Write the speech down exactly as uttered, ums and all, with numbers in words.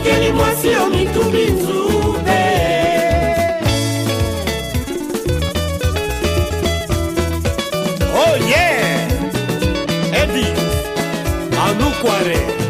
Keli mwasi omitumbi nzube. Oh yeah, Eddie Anukware.